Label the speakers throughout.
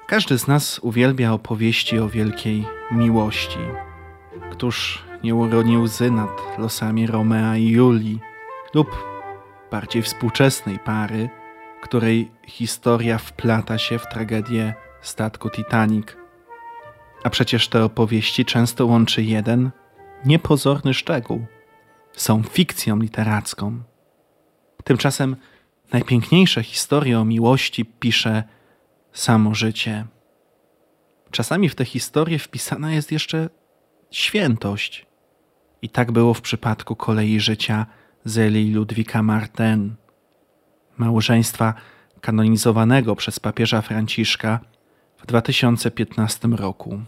Speaker 1: Każdy z nas uwielbia opowieści o wielkiej miłości. Któż nie uroni łzy nad losami Romea i Julii lub bardziej współczesnej pary, której historia wplata się w tragedię statku Titanic. A przecież te opowieści często łączy jeden niepozorny szczegół. Są fikcją literacką. Tymczasem najpiękniejsze historie o miłości pisze samo życie. Czasami w te historie wpisana jest jeszcze świętość. I tak było w przypadku kolei życia Zélie i Ludwika Martin, małżeństwa kanonizowanego przez papieża Franciszka w 2015 roku.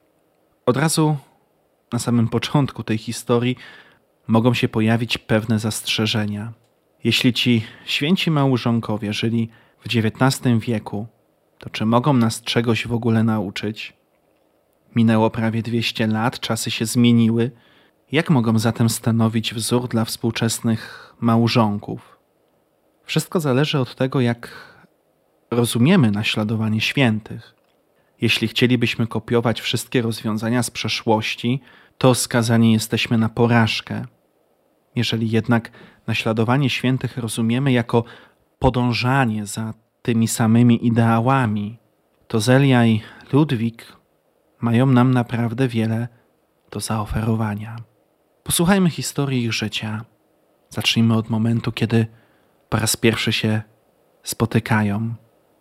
Speaker 1: Od razu na samym początku tej historii mogą się pojawić pewne zastrzeżenia. Jeśli ci święci małżonkowie żyli w XIX wieku, to czy mogą nas czegoś w ogóle nauczyć? Minęło prawie 200 lat, czasy się zmieniły. Jak mogą zatem stanowić wzór dla współczesnych małżonków? Wszystko zależy od tego, jak rozumiemy naśladowanie świętych. Jeśli chcielibyśmy kopiować wszystkie rozwiązania z przeszłości, to skazani jesteśmy na porażkę. Jeżeli jednak naśladowanie świętych rozumiemy jako podążanie za tymi samymi ideałami, to Zélia i Ludwik mają nam naprawdę wiele do zaoferowania. Posłuchajmy historii ich życia. Zacznijmy od momentu, kiedy po raz pierwszy się spotykają.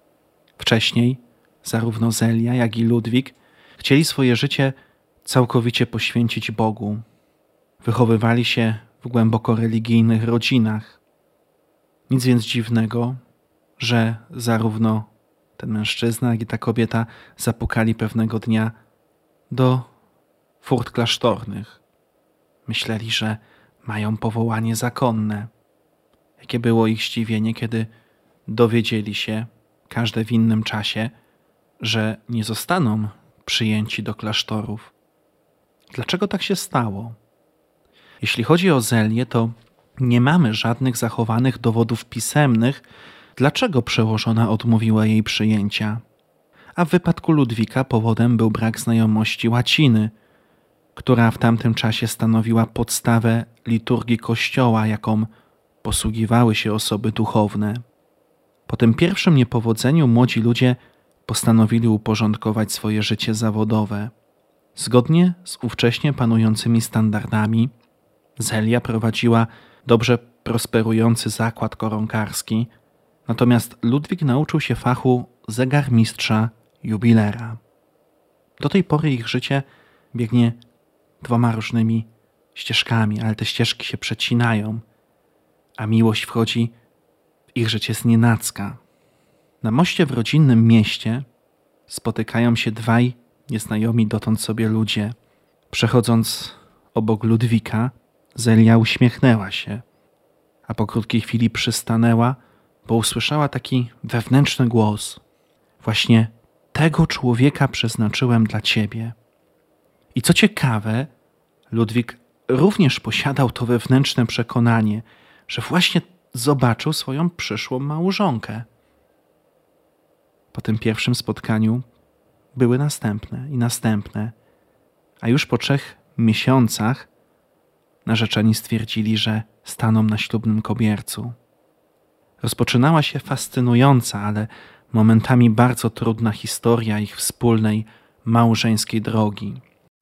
Speaker 1: Wcześniej zarówno Zélia, jak i Ludwik chcieli swoje życie całkowicie poświęcić Bogu. Wychowywali się w głęboko religijnych rodzinach. Nic więc dziwnego, że zarówno ten mężczyzna, jak i ta kobieta zapukali pewnego dnia do furt klasztornych. Myśleli, że mają powołanie zakonne. Jakie było ich zdziwienie, kiedy dowiedzieli się, każde w innym czasie, że nie zostaną przyjęci do klasztorów. Dlaczego tak się stało? Jeśli chodzi o Zélię, to nie mamy żadnych zachowanych dowodów pisemnych, dlaczego przełożona odmówiła jej przyjęcia. A w wypadku Ludwika powodem był brak znajomości łaciny, która w tamtym czasie stanowiła podstawę liturgii Kościoła, jaką posługiwały się osoby duchowne. Po tym pierwszym niepowodzeniu młodzi ludzie postanowili uporządkować swoje życie zawodowe. Zgodnie z ówcześnie panującymi standardami, Zélia prowadziła dobrze prosperujący zakład koronkarski, natomiast Ludwik nauczył się fachu zegarmistrza jubilera. Do tej pory ich życie biegnie dwoma różnymi ścieżkami, ale te ścieżki się przecinają, a miłość wchodzi w ich życie znienacka. Na moście w rodzinnym mieście spotykają się dwaj nieznajomi dotąd sobie ludzie. Przechodząc obok Ludwika, Zélia uśmiechnęła się, a po krótkiej chwili przystanęła, bo usłyszała taki wewnętrzny głos. Właśnie tego człowieka przeznaczyłem dla ciebie. I co ciekawe, Ludwik również posiadał to wewnętrzne przekonanie, że właśnie zobaczył swoją przyszłą małżonkę. Po tym pierwszym spotkaniu były następne i następne, a już po 3 miesiącach narzeczeni stwierdzili, że staną na ślubnym kobiercu. Rozpoczynała się fascynująca, ale momentami bardzo trudna historia ich wspólnej małżeńskiej drogi.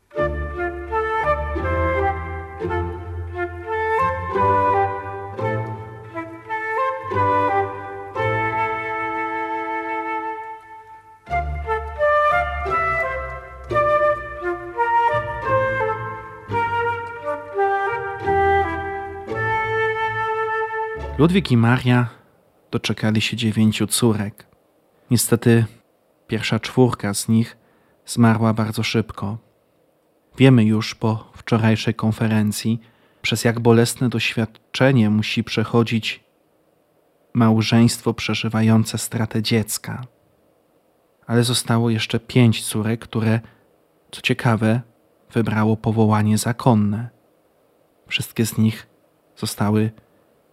Speaker 1: Ludwik i Maria doczekali się 9 córek. Niestety pierwsza 4 z nich zmarła bardzo szybko. Wiemy już po wczorajszej konferencji, przez jak bolesne doświadczenie musi przechodzić małżeństwo przeżywające stratę dziecka. Ale zostało jeszcze 5 córek, które, co ciekawe, wybrało powołanie zakonne. Wszystkie z nich zostały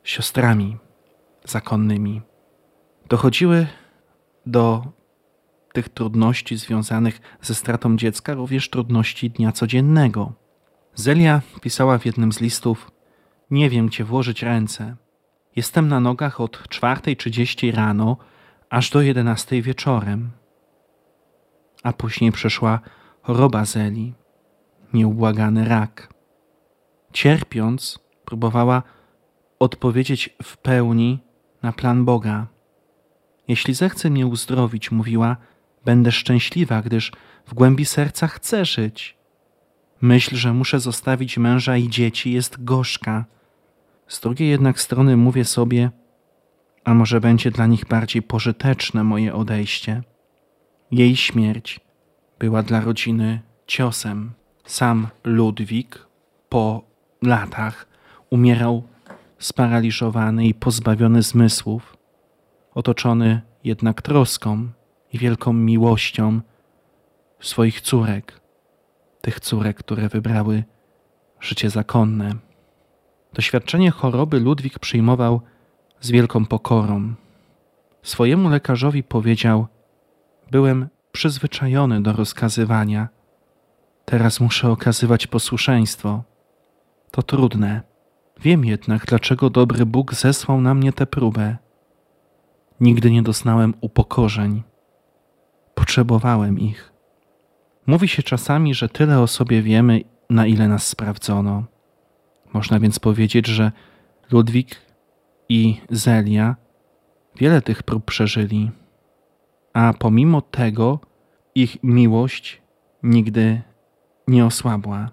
Speaker 1: siostrami zakonnymi. Dochodziły do tych trudności związanych ze stratą dziecka, również trudności dnia codziennego. Zelia pisała w jednym z listów: nie wiem, gdzie włożyć ręce. Jestem na nogach od 4:30 rano aż do 11 wieczorem. A później przyszła choroba Zeli, nieubłagany rak. Cierpiąc, próbowała odpowiedzieć w pełni na plan Boga. Jeśli zechce mnie uzdrowić, mówiła, będę szczęśliwa, gdyż w głębi serca chcę żyć. Myśl, że muszę zostawić męża i dzieci, jest gorzka. Z drugiej jednak strony mówię sobie, a może będzie dla nich bardziej pożyteczne moje odejście. Jej śmierć była dla rodziny ciosem. Sam Ludwik po latach umierał sparaliżowany i pozbawiony zmysłów, otoczony jednak troską i wielką miłością swoich córek, tych córek, które wybrały życie zakonne. Doświadczenie choroby Ludwik przyjmował z wielką pokorą. Swojemu lekarzowi powiedział: byłem przyzwyczajony do rozkazywania, teraz muszę okazywać posłuszeństwo. To trudne. Wiem jednak, dlaczego dobry Bóg zesłał na mnie tę próbę. Nigdy nie doznałem upokorzeń. Potrzebowałem ich. Mówi się czasami, że tyle o sobie wiemy, na ile nas sprawdzono. Można więc powiedzieć, że Ludwik i Zelia wiele tych prób przeżyli, a pomimo tego ich miłość nigdy nie osłabła.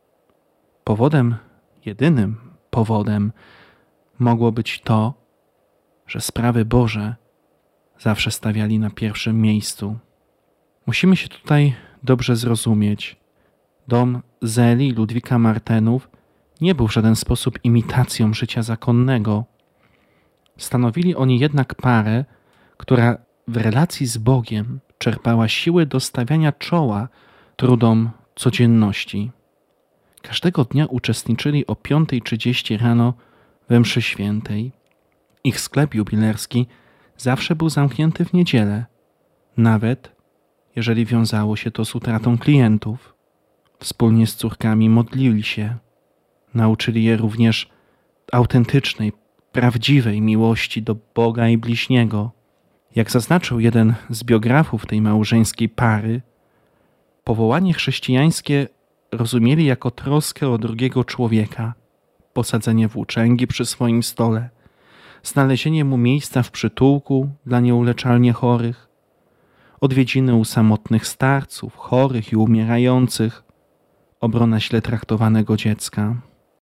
Speaker 1: Jedynym powodem mogło być to, że sprawy Boże zawsze stawiali na pierwszym miejscu. Musimy się tutaj dobrze zrozumieć. Dom Zeli i Ludwika Martenów nie był w żaden sposób imitacją życia zakonnego. Stanowili oni jednak parę, która w relacji z Bogiem czerpała siły do stawiania czoła trudom codzienności. Każdego dnia uczestniczyli o 5:30 rano we mszy świętej. Ich sklep jubilerski zawsze był zamknięty w niedzielę, nawet jeżeli wiązało się to z utratą klientów. Wspólnie z córkami modlili się. Nauczyli je również autentycznej, prawdziwej miłości do Boga i bliźniego. Jak zaznaczył jeden z biografów tej małżeńskiej pary, powołanie chrześcijańskie rozumieli jako troskę o drugiego człowieka, posadzenie włóczęgi przy swoim stole, znalezienie mu miejsca w przytułku dla nieuleczalnie chorych, odwiedziny u samotnych starców, chorych i umierających, obrona źle traktowanego dziecka.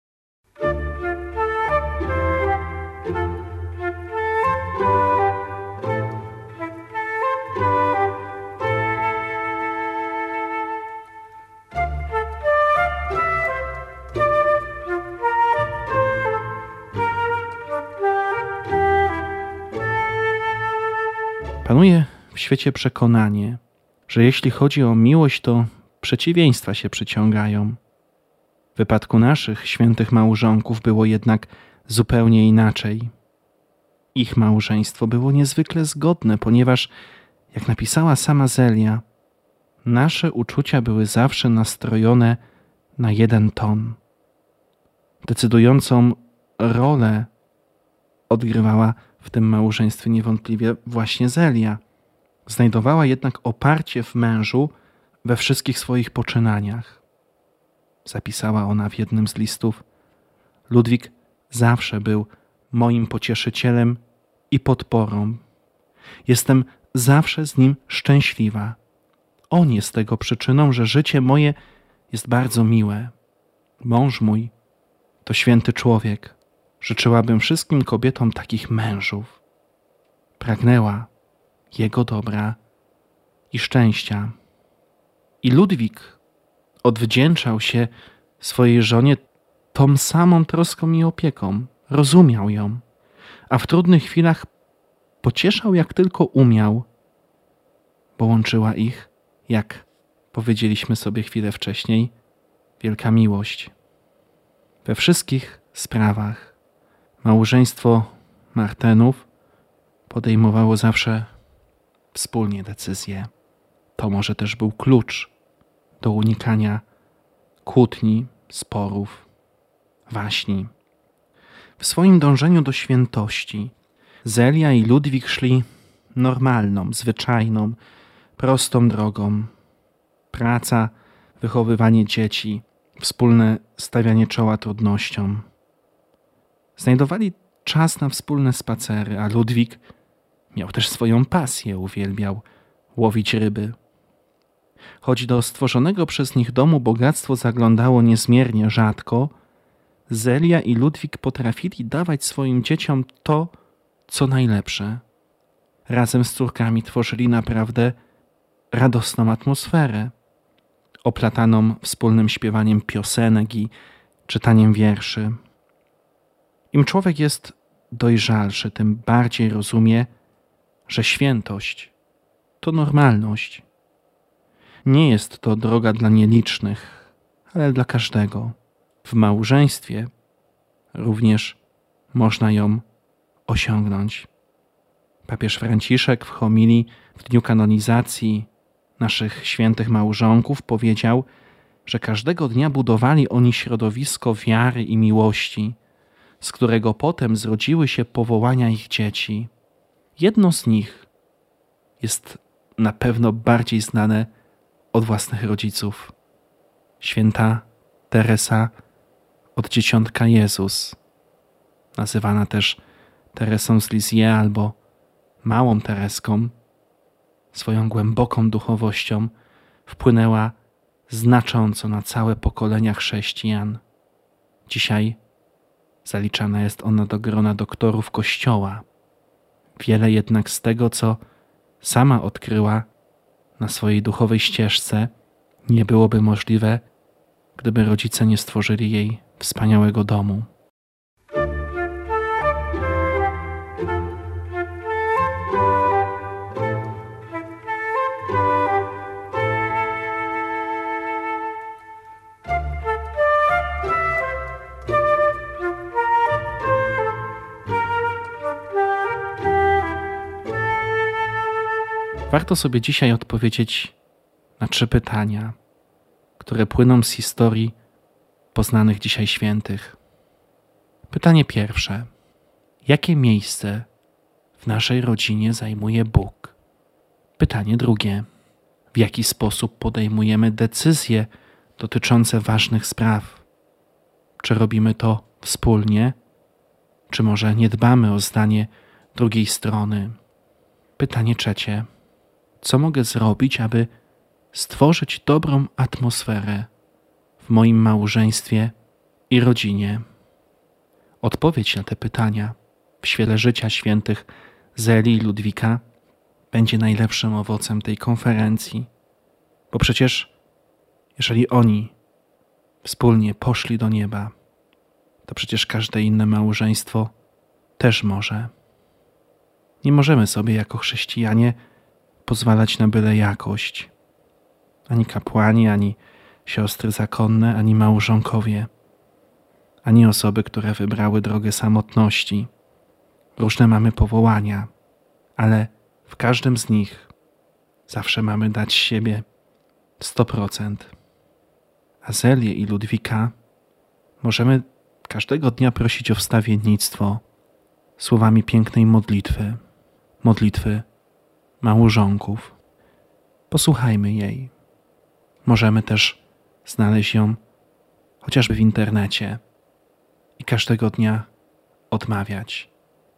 Speaker 1: Panuje w świecie przekonanie, że jeśli chodzi o miłość, to przeciwieństwa się przyciągają. W wypadku naszych świętych małżonków było jednak zupełnie inaczej. Ich małżeństwo było niezwykle zgodne, ponieważ, jak napisała sama Zelia, nasze uczucia były zawsze nastrojone na jeden ton. Decydującą rolę odgrywała w tym małżeństwie niewątpliwie właśnie Zelia. Znajdowała jednak oparcie w mężu we wszystkich swoich poczynaniach. Zapisała ona w jednym z listów: Ludwik zawsze był moim pocieszycielem i podporą. Jestem zawsze z nim szczęśliwa. On jest tego przyczyną, że życie moje jest bardzo miłe. Mąż mój to święty człowiek. Życzyłabym wszystkim kobietom takich mężów. Pragnęła jego dobra i szczęścia. I Ludwik odwdzięczał się swojej żonie tą samą troską i opieką. Rozumiał ją, a w trudnych chwilach pocieszał jak tylko umiał, bo łączyła ich, jak powiedzieliśmy sobie chwilę wcześniej, wielka miłość. We wszystkich sprawach małżeństwo Martenów podejmowało zawsze wspólnie decyzje. to może też był klucz do unikania kłótni, sporów, waśni. W swoim dążeniu do świętości Zelia i Ludwik szli normalną, zwyczajną, prostą drogą. Praca, wychowywanie dzieci, wspólne stawianie czoła trudnościom. Znajdowali czas na wspólne spacery, a Ludwik miał też swoją pasję, uwielbiał łowić ryby. Choć do stworzonego przez nich domu bogactwo zaglądało niezmiernie rzadko, Zelia i Ludwik potrafili dawać swoim dzieciom to, co najlepsze. Razem z córkami tworzyli naprawdę radosną atmosferę, oplataną wspólnym śpiewaniem piosenek i czytaniem wierszy. Im człowiek jest dojrzalszy, tym bardziej rozumie, że świętość to normalność. Nie jest to droga dla nielicznych, ale dla każdego. W małżeństwie również można ją osiągnąć. Papież Franciszek w homilii w dniu kanonizacji naszych świętych małżonków powiedział, że każdego dnia budowali oni środowisko wiary i miłości, z którego potem zrodziły się powołania ich dzieci. Jedno z nich jest na pewno bardziej znane od własnych rodziców. Święta Teresa od Dzieciątka Jezus, nazywana też Teresą z Lisieux albo Małą Tereską, swoją głęboką duchowością wpłynęła znacząco na całe pokolenia chrześcijan. Dzisiaj zaliczana jest ona do grona doktorów Kościoła. Wiele jednak z tego, co sama odkryła na swojej duchowej ścieżce, nie byłoby możliwe, gdyby rodzice nie stworzyli jej wspaniałego domu. Warto sobie dzisiaj odpowiedzieć na 3 pytania, które płyną z historii poznanych dzisiaj świętych. Pytanie pierwsze. Jakie miejsce w naszej rodzinie zajmuje Bóg? Pytanie drugie. W jaki sposób podejmujemy decyzje dotyczące ważnych spraw? Czy robimy to wspólnie? Czy może nie dbamy o zdanie drugiej strony? Pytanie trzecie. Co mogę zrobić, aby stworzyć dobrą atmosferę w moim małżeństwie i rodzinie? Odpowiedź na te pytania w świetle życia świętych Zeli i Ludwika będzie najlepszym owocem tej konferencji. Bo przecież, jeżeli oni wspólnie poszli do nieba, to przecież każde inne małżeństwo też może. Nie możemy sobie jako chrześcijanie pozwalać na byle jakość. Ani kapłani, ani siostry zakonne, ani małżonkowie, ani osoby, które wybrały drogę samotności. Różne mamy powołania, ale w każdym z nich zawsze mamy dać siebie 100%. A Zelię i Ludwika możemy każdego dnia prosić o wstawiennictwo słowami pięknej modlitwy małżonków. Posłuchajmy jej. Możemy też znaleźć ją chociażby w internecie i każdego dnia odmawiać.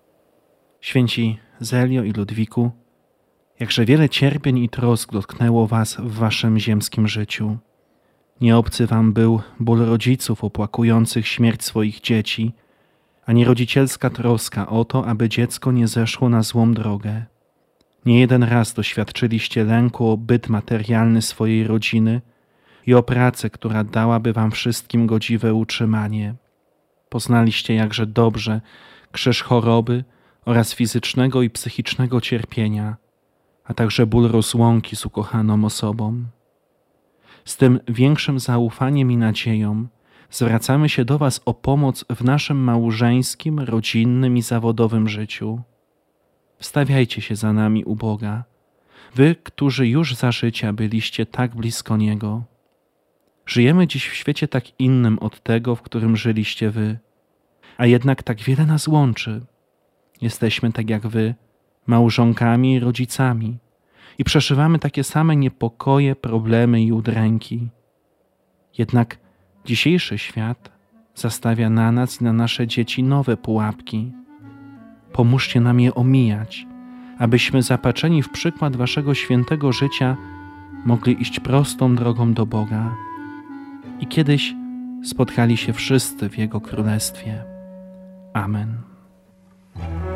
Speaker 1: Święci Zelio i Ludwiku, jakże wiele cierpień i trosk dotknęło was w waszym ziemskim życiu. Nie obcy wam był ból rodziców opłakujących śmierć swoich dzieci, ani rodzicielska troska o to, aby dziecko nie zeszło na złą drogę. Nie jeden raz doświadczyliście lęku o byt materialny swojej rodziny i o pracę, która dałaby wam wszystkim godziwe utrzymanie. Poznaliście jakże dobrze krzyż choroby oraz fizycznego i psychicznego cierpienia, a także ból rozłąki z ukochaną osobą. Z tym większym zaufaniem i nadzieją zwracamy się do was o pomoc w naszym małżeńskim, rodzinnym i zawodowym życiu. Wstawiajcie się za nami u Boga, Wy, którzy już za życia byliście tak blisko Niego. Żyjemy dziś w świecie tak innym od tego, w którym żyliście Wy, a jednak tak wiele nas łączy. Jesteśmy tak jak Wy, małżonkami i rodzicami i przeżywamy takie same niepokoje, problemy i udręki. Jednak dzisiejszy świat zastawia na nas i na nasze dzieci nowe pułapki. Pomóżcie nam je omijać, abyśmy zapatrzeni w przykład Waszego świętego życia mogli iść prostą drogą do Boga i kiedyś spotkali się wszyscy w Jego Królestwie. Amen.